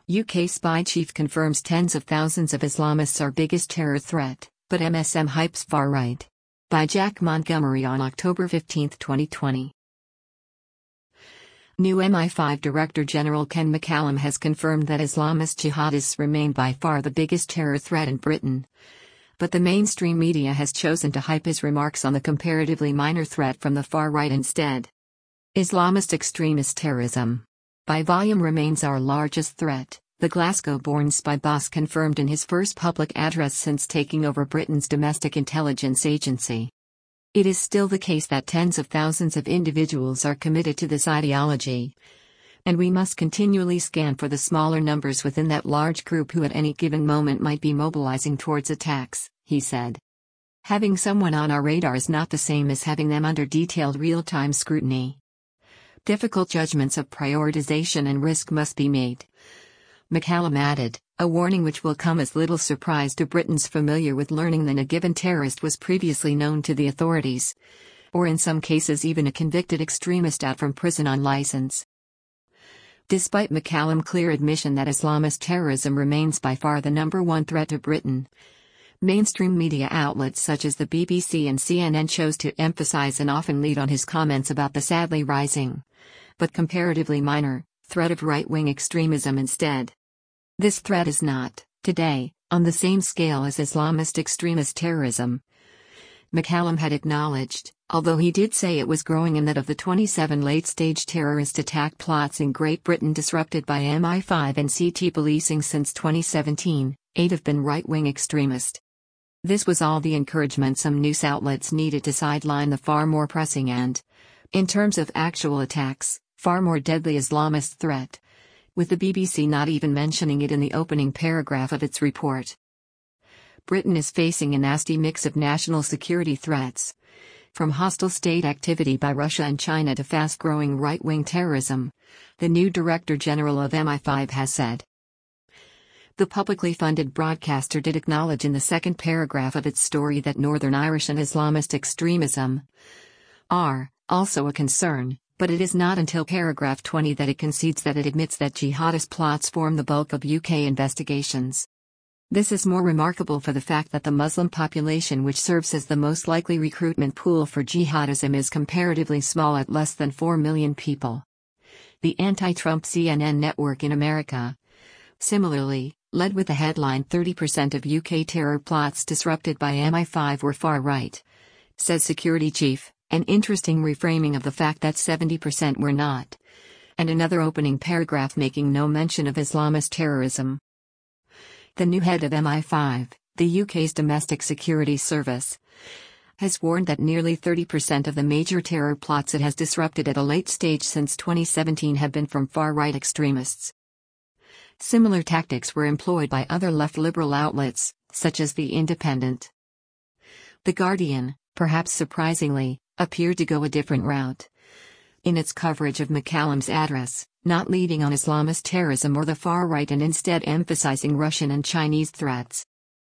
UK spy chief confirms tens of thousands of Islamists are biggest terror threat, but MSM hypes far right. By Jack Montgomery on October 15, 2020. New MI5 Director General Ken McCallum has confirmed that Islamist jihadists remain by far the biggest terror threat in Britain. But the mainstream media has chosen to hype his remarks on the comparatively minor threat from the far right instead. Islamist extremist terrorism, by volume, remains our largest threat, the Glasgow-born spy boss confirmed in his first public address since taking over Britain's domestic intelligence agency. It is still the case that tens of thousands of individuals are committed to this ideology, and we must continually scan for the smaller numbers within that large group who at any given moment might be mobilizing towards attacks, he said. Having someone on our radar is not the same as having them under detailed real-time scrutiny. Difficult judgments of prioritization and risk must be made. McCallum added, a warning which will come as little surprise to Britons familiar with learning that a given terrorist was previously known to the authorities, or in some cases even a convicted extremist out from prison on license. Despite McCallum's clear admission that Islamist terrorism remains by far the number one threat to Britain, mainstream media outlets such as the BBC and CNN chose to emphasize and often lead on his comments about the sadly rising, but comparatively minor, threat of right-wing extremism instead. This threat is not, today, on the same scale as Islamist extremist terrorism, McCallum had acknowledged, although he did say it was growing and that of the 27 late-stage terrorist attack plots in Great Britain disrupted by MI5 and CT policing since 2017, 8 have been right-wing extremist. This was all the encouragement some news outlets needed to sideline the far more pressing and, in terms of actual attacks, far more deadly Islamist threat, with the BBC not even mentioning it in the opening paragraph of its report. Britain is facing a nasty mix of national security threats, from hostile state activity by Russia and China to fast-growing right-wing terrorism, the new Director General of MI5 has said. The publicly funded broadcaster did acknowledge in the second paragraph of its story that Northern Irish and Islamist extremism are also a concern, but it is not until paragraph 20 that it concedes that it admits that jihadist plots form the bulk of UK investigations. This is more remarkable for the fact that the Muslim population, which serves as the most likely recruitment pool for jihadism, is comparatively small at less than 4 million people. The anti-Trump CNN network in America, similarly, led with the headline 30% of UK terror plots disrupted by MI5 were far right, says security chief, an interesting reframing of the fact that 70% were not, and another opening paragraph making no mention of Islamist terrorism. The new head of MI5, the UK's domestic security service, has warned that nearly 30% of the major terror plots it has disrupted at a late stage since 2017 have been from far-right extremists. Similar tactics were employed by other left-liberal outlets, such as The Independent. The Guardian, perhaps surprisingly, appeared to go a different route. In its coverage of McCallum's address, not leading on Islamist terrorism or the far right and instead emphasizing Russian and Chinese threats.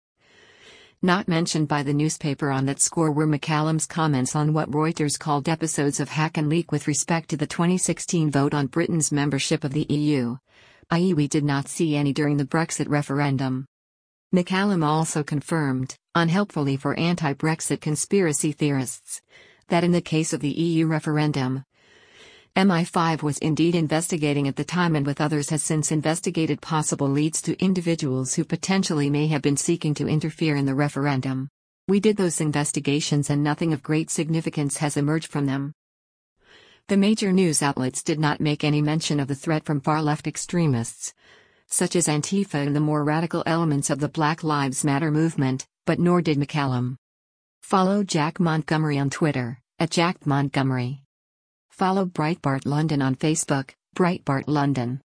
Not mentioned by the newspaper on that score were McCallum's comments on what Reuters called episodes of hack and leak with respect to the 2016 vote on Britain's membership of the EU, i.e. we did not see any during the Brexit referendum. McCallum also confirmed, unhelpfully for anti-Brexit conspiracy theorists, that in the case of the EU referendum, MI5 was indeed investigating at the time and with others has since investigated possible leads to individuals who potentially may have been seeking to interfere in the referendum. We did those investigations and nothing of great significance has emerged from them. The major news outlets did not make any mention of the threat from far-left extremists, such as Antifa and the more radical elements of the Black Lives Matter movement, but nor did McCallum. Follow Jack Montgomery on Twitter, @JackMontgomery. Follow Breitbart London on Facebook, Breitbart London.